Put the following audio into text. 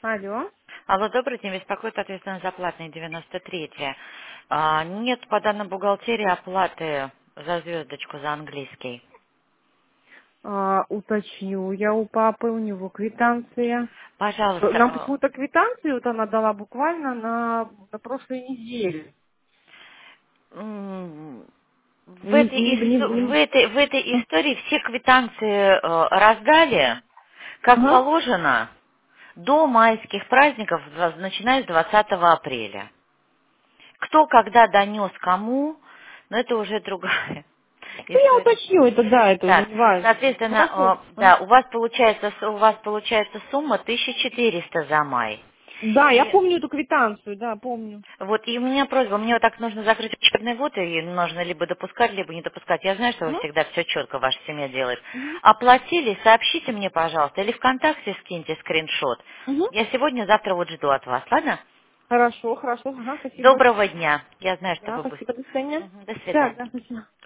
Алло. Алло, добрый день. Беспокоит ответственно за платные 93-е. Нет по данной бухгалтерии оплаты за звездочку за английский. Уточню я у папы, у него квитанция. Нам Пожалуйста, какую-то квитанцию вот она дала буквально на прошлой неделе. в Не, этой, не, не, не- в этой истории все квитанции раздали, как Ага. положено, до майских праздников, начиная с 20 апреля. Кто когда донес кому, но это уже другая Ну, я история. уточню это, да, это уже Так, не важно. Хорошо. соответственно, да, у вас получается сумма 1400 за май. Да, я И помню эту квитанцию, да, помню. вот и у меня просьба, мне вот так нужно закрыть учебный год, и нужно либо допускать, либо не допускать. Я знаю, что вы Мгм. всегда все четко, ваша семья делает. Мгм. Оплатили, сообщите мне, пожалуйста, или ВКонтакте скиньте скриншот. Мгм. Я сегодня-завтра вот жду от вас, ладно? Хорошо, хорошо. Ага, спасибо. Доброго дня. Я знаю, что Да, вы спасибо, быстро. до свидания. Мгм, до Да, свидания. да, спасибо.